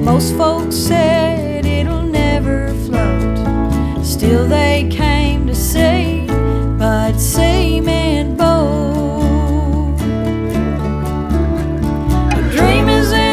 Most folks said it'll never float. Still they came to say